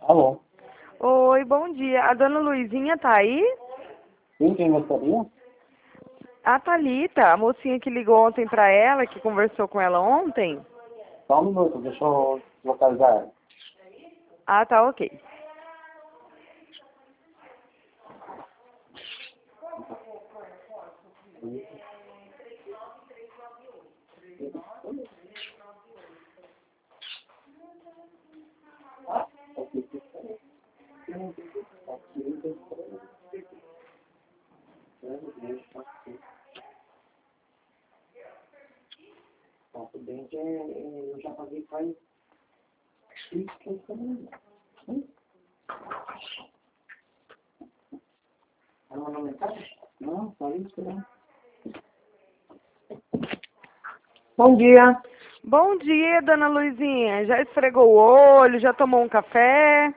Alô? Oi, bom dia. A dona Luizinha tá aí? Sim, quem gostaria? A Thalita, a mocinha que ligou ontem pra ela, que conversou com ela ontem. Só um minuto, deixa eu localizar ela. Ah, tá, ok. Tá, tudo bem, que eu já paguei faz X tempo. Ela mandou mensagem? Não, só isso, né? Bom dia. Bom dia, dona Luizinha. Já esfregou o olho, já tomou um café?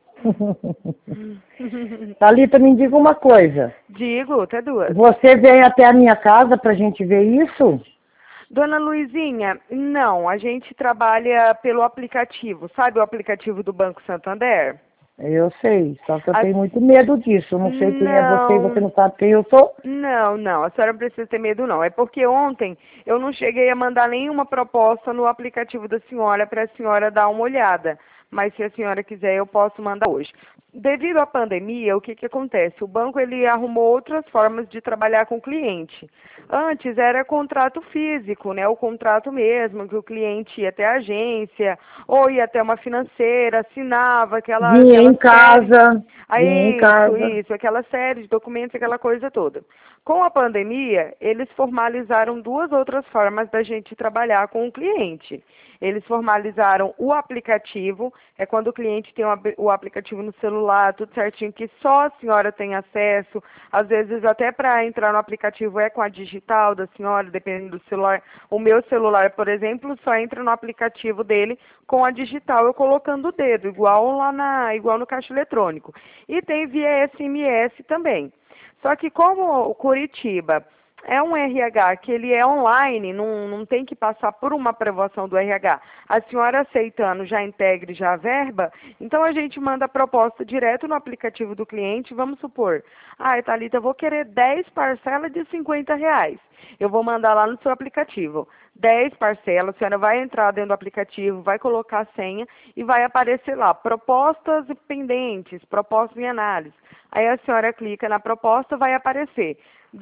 Thalita, me diga uma coisa. Digo, até duas. Você veio até a minha casa pra gente ver isso? Dona Luizinha, não, a gente trabalha pelo aplicativo. Sabe o aplicativo do Banco Santander? Eu sei, só que eu A- tenho muito medo disso. Eu não sei quem é você e você Não. não sabe quem eu sou. Não, a senhora não precisa ter medo não. É porque ontem eu não cheguei a mandar nenhuma proposta no aplicativo da senhora para a senhora dar uma olhada. Mas se a senhora quiser, eu posso mandar hoje. Devido à pandemia, o que que acontece? O banco ele arrumou outras formas de trabalhar com o cliente. Antes era contrato físico, né? O contrato mesmo, que o cliente ia até a agência ou ia até uma financeira, assinava Vinha aquela em série. casa, vinha em casa. Isso, aquela série de documentos, aquela coisa toda. Com a pandemia, eles formalizaram duas outras formas da gente trabalhar com o cliente. Eles formalizaram o aplicativo, é quando o cliente tem o aplicativo no celular, tudo certinho, que só a senhora tem acesso. Às vezes, até para entrar no aplicativo é com a digital da senhora, dependendo do celular. O meu celular, por exemplo, só entra no aplicativo dele com a digital, eu colocando o dedo, igual no caixa eletrônico. E tem via SMS também. Só que como o Curitiba é um RH que ele é online, não tem que passar por uma aprovação do RH. A senhora aceitando já integre já a verba, então a gente manda a proposta direto no aplicativo do cliente, vamos supor, Thalita, eu vou querer 10 parcelas de R$ 50. Eu vou mandar lá no seu aplicativo. 10 parcelas, a senhora vai entrar dentro do aplicativo, vai colocar a senha e vai aparecer lá, propostas pendentes, propostas em análise. Aí a senhora clica na proposta, vai aparecer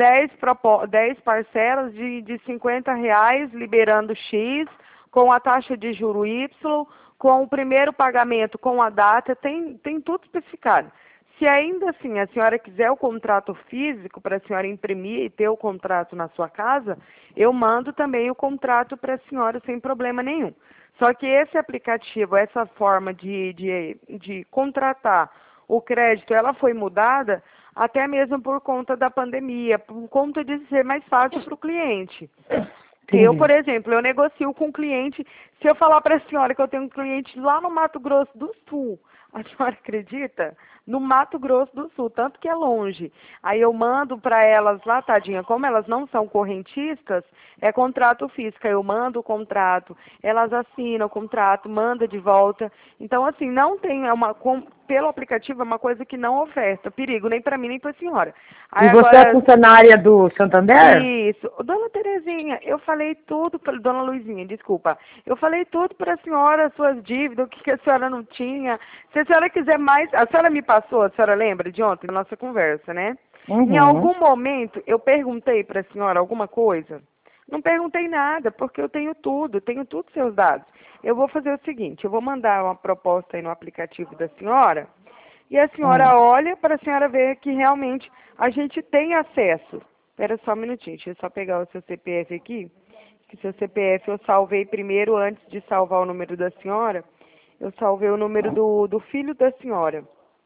10 parcelas de R$ 50, liberando X, com a taxa de juro Y, com o primeiro pagamento, com a data, tem tudo especificado. Se ainda assim a senhora quiser o contrato físico para a senhora imprimir e ter o contrato na sua casa, eu mando também o contrato para a senhora sem problema nenhum. Só que esse aplicativo, essa forma de contratar o crédito, ela foi mudada até mesmo por conta da pandemia, por conta de ser mais fácil para o cliente. Eu, por Entendi. exemplo, eu negocio com o cliente. Se eu falar para a senhora que eu tenho um cliente lá no Mato Grosso do Sul, a senhora acredita? No Mato Grosso do Sul, tanto que é longe. Aí eu mando para elas lá, tadinha, como elas não são correntistas, é contrato físico. Eu mando o contrato, elas assinam o contrato, manda de volta. Então, assim, não tem, pelo aplicativo é uma coisa que não oferta perigo, nem para mim, nem para a senhora. Aí E você é agora, funcionária do Santander? isso. Dona Terezinha, eu falei tudo para Dona Luizinha, desculpa. Eu falei tudo para a senhora, suas dívidas, o que, que a senhora não tinha. Se a senhora quiser mais, a senhora me passou, a senhora lembra de ontem, da nossa conversa, né? Em Uhum. algum momento eu perguntei para a senhora alguma coisa? Não perguntei nada, porque eu tenho tudo seus dados. Eu vou fazer o seguinte, eu vou mandar uma proposta aí no aplicativo da senhora, e a Hum. senhora olha para a senhora ver que realmente a gente tem acesso. Espera só um minutinho, deixa eu só pegar o seu CPF aqui, que seu CPF eu salvei primeiro, antes de salvar o número da senhora, eu salvei o número do filho da senhora.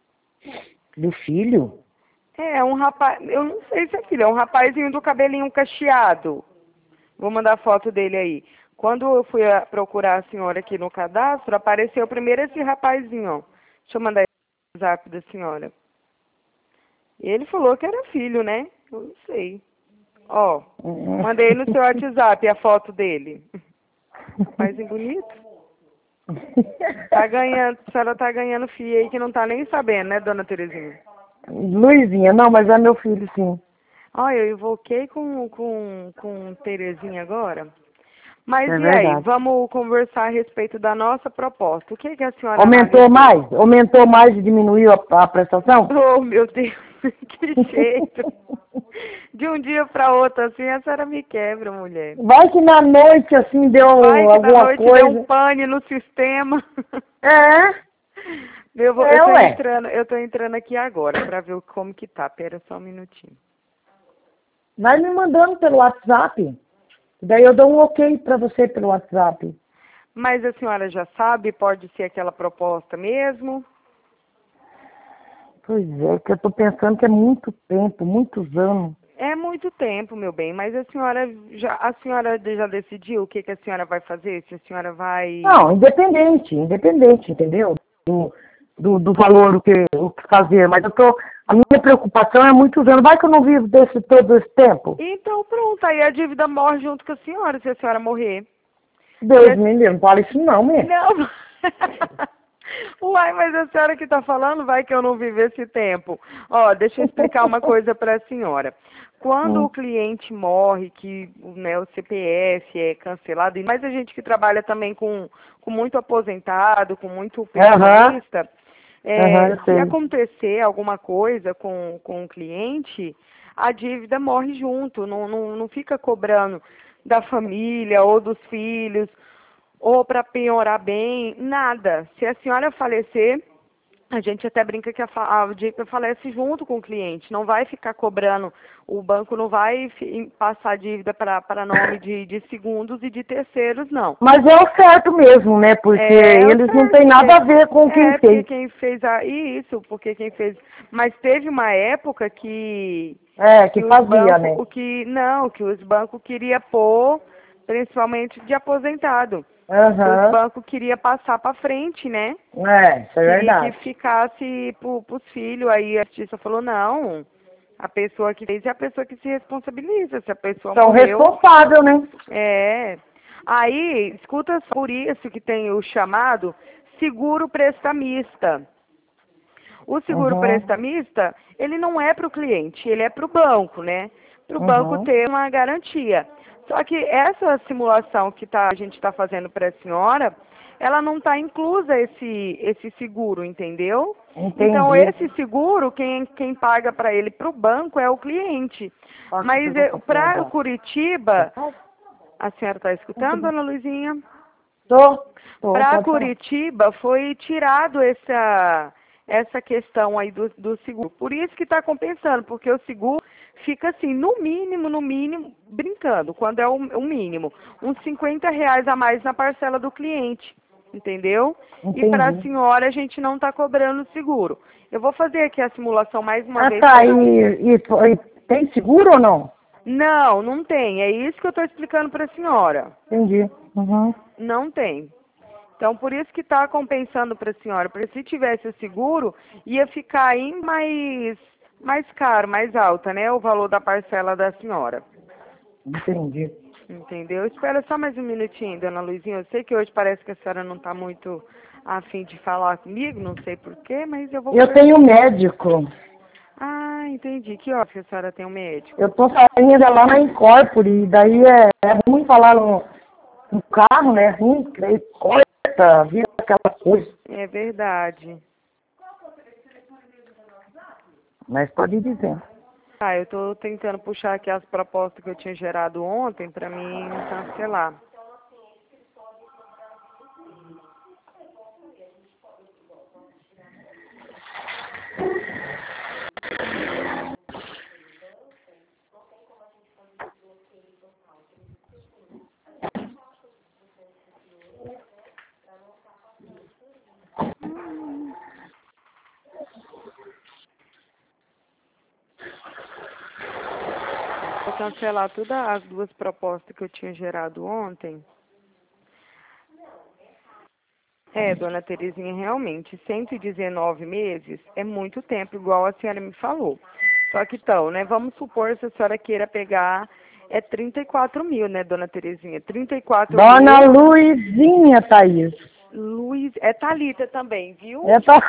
Do filho? É um rapaz, eu não sei se é filho, é um rapazinho do cabelinho cacheado. Vou mandar foto dele aí. Quando eu fui procurar a senhora aqui no cadastro, apareceu primeiro esse rapazinho, ó. Deixa eu mandar o zap da senhora. E ele falou que era filho, né? Eu não sei. Ó, Uhum. mandei no seu WhatsApp a foto dele. Rapazinho bonito. Tá ganhando, a senhora tá ganhando FII aí que não tá nem sabendo, né, dona Terezinha? Luizinha, não, mas é meu filho, sim. Olha, eu invoquei com Terezinha agora. Mas É e aí, verdade. vamos conversar a respeito da nossa proposta. O que que a senhora Aumentou analisa? mais? Aumentou mais e diminuiu a prestação? Oh, meu Deus, que jeito. De um dia para outro, assim, a senhora me quebra, mulher. Vai que na noite, assim, deu Vai que da alguma noite deu um coisa. pane no sistema. É, Eu, ué. eu tô entrando aqui agora para ver como que tá. Pera só um minutinho. Vai me mandando pelo WhatsApp. Daí eu dou um ok pra você pelo WhatsApp. Mas a senhora já sabe, pode ser aquela proposta mesmo? Pois é, que eu tô pensando que é muito tempo, muitos anos. É muito tempo, meu bem, mas a senhora já decidiu o que que a senhora vai fazer? Se a senhora vai... Não, independente, entendeu? Do valor, o que fazer. Mas a minha preocupação é muitos anos. Vai que eu não vivo todo esse tempo? Então pronto, aí a dívida morre junto com a senhora, se a senhora morrer. Deus me livre, não fala isso não, mesmo. Não. Uai, mas a senhora que está falando, vai que eu não vivo esse tempo. Ó, deixa eu explicar uma coisa para a senhora. Quando o cliente morre, que né, o CPF é cancelado, e mais a gente que trabalha também com muito aposentado, com muito pensionista, Eu se sei. acontecer alguma coisa com o cliente, a dívida morre junto, não fica cobrando da família ou dos filhos, ou para piorar bem, nada. Se a senhora falecer, a gente até brinca que a dívida falece junto com o cliente, não vai ficar cobrando, o banco não vai passar dívida para nome de segundos e de terceiros, não. Mas é o certo mesmo, né? Porque eles não têm nada a ver com quem porque fez. quem fez isso, porque quem fez, mas teve uma época que Que os fazia, bancos, né? que os bancos queria pôr, principalmente de aposentado. Os Aham. bancos queria passar para frente, né? Isso é Queria que verdade. ficasse para os filhos. Aí a justiça falou, não, a pessoa que fez é a pessoa que se responsabiliza. Se a pessoa São morreu, responsáveis, né? é. Aí, escuta, por isso que tem o chamado seguro prestamista. O seguro Uhum. prestamista, ele não é para o cliente, ele é para o banco, né? Para o banco Uhum. ter uma garantia. Só que essa simulação que a gente está fazendo para a senhora, ela não está inclusa esse seguro, entendeu? Então, Entendi. esse seguro, quem paga para ele, para o banco, é o cliente. Passa Mas pelo papel para já. Curitiba, a senhora está escutando, dona Luizinha? Para Pode falar. Curitiba foi tirado essa questão aí do seguro. Por isso que está compensando, porque o seguro fica assim, no mínimo, brincando, quando é o mínimo, uns R$ 50 a mais na parcela do cliente, entendeu? E para a Entendi. senhora a gente não está cobrando seguro. Eu vou fazer aqui a simulação mais uma vez. Tá. E tem seguro ou não? Não tem. É isso que eu estou explicando para a senhora. Entendi. Uhum. Não tem. Então, por isso que está compensando para a senhora. Porque se tivesse o seguro, ia ficar aí mais caro, mais alta, né? O valor da parcela da senhora. Entendi. Entendeu? Espera só mais um minutinho, dona Luizinha. Eu sei que hoje parece que a senhora não está muito a fim de falar comigo, não sei porquê, mas eu vou Eu tenho médico. Ah, entendi. Que hora que a senhora tem um médico? Eu tô saindo lá na Incorpore, e daí é ruim falar no carro, né? Ruim, que daí corta, vira aquela coisa. É verdade. Mas pode dizer. Eu estou tentando puxar aqui as propostas que eu tinha gerado ontem para mim não cancelar. Vou cancelar todas as duas propostas que eu tinha gerado ontem. Dona Terezinha, realmente, 119 meses é muito tempo, igual a senhora me falou. Só que então, né, vamos supor se a senhora queira pegar, 34 mil, né, Dona Terezinha? 34 Dona mil, Luizinha, Thaís. Luiz, é Thalita também, viu? Eu tô...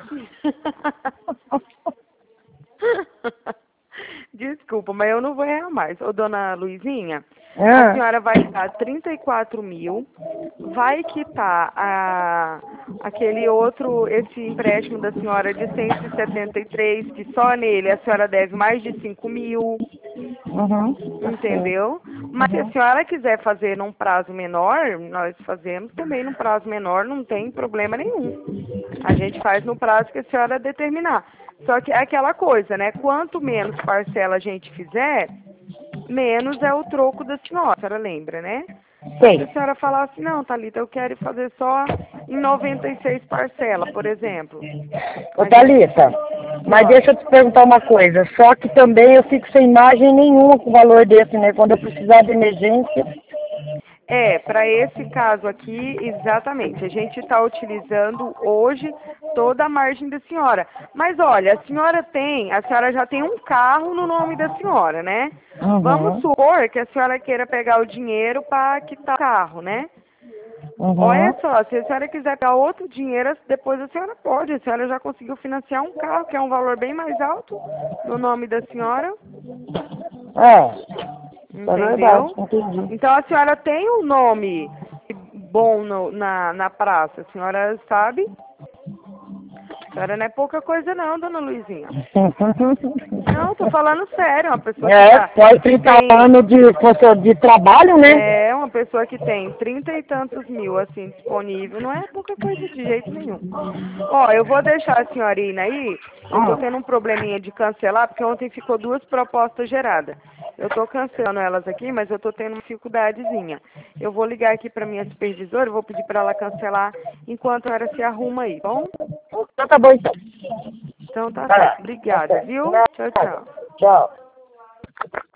Desculpa, mas eu não vou errar mais. Ô, dona Luizinha, a Ah, senhora vai dar 34 mil, vai quitar aquele outro, esse empréstimo da senhora de 173, que só nele a senhora deve mais de 5 mil, uhum, entendeu? Mas se a senhora quiser fazer num prazo menor, nós fazemos também num prazo menor, não tem problema nenhum. A gente faz no prazo que a senhora determinar. Só que é aquela coisa, né? Quanto menos parcela a gente fizer, menos é o troco da senhora. A senhora lembra, né? Então, se a sei. senhora falar assim, não, Thalita, eu quero fazer só em 96 parcelas, por exemplo. Ô, A gente... Thalita, mas deixa eu te perguntar uma coisa. Só que também eu fico sem margem nenhuma com o valor desse, né? Quando eu precisar de emergência. Para esse caso aqui, exatamente. A gente está utilizando hoje toda a margem da senhora. Mas olha, a senhora já tem um carro no nome da senhora, né? Vamos Uhum, supor que a senhora queira pegar o dinheiro para quitar o carro, né? Olha uhum. só, se a senhora quiser pegar outro dinheiro, depois a senhora pode. A senhora já conseguiu financiar um carro, que é um valor bem mais alto, no nome da senhora. É verdade, Entendeu? entendi. Então a senhora tem um nome bom na praça, a senhora sabe? A senhora não é pouca coisa não, dona Luizinha. Não, tô falando sério, uma pessoa É, quase que 30 tem, anos de trabalho, né? uma pessoa que tem 30 e tantos mil, assim, disponível, não é pouca coisa de jeito nenhum. Ó, eu vou deixar a senhorina aí, eu tô tendo um probleminha de cancelar, porque ontem ficou 2 propostas geradas. Eu tô cancelando elas aqui, mas eu tô tendo uma dificuldadezinha. Eu vou ligar aqui pra minha supervisora, vou pedir pra ela cancelar enquanto a senhora se arruma aí, bom? Então tá bom, então. Então tá Vai lá. certo. Tá Obrigada, certo. viu? Tchau, Nada. tchau. Tchau.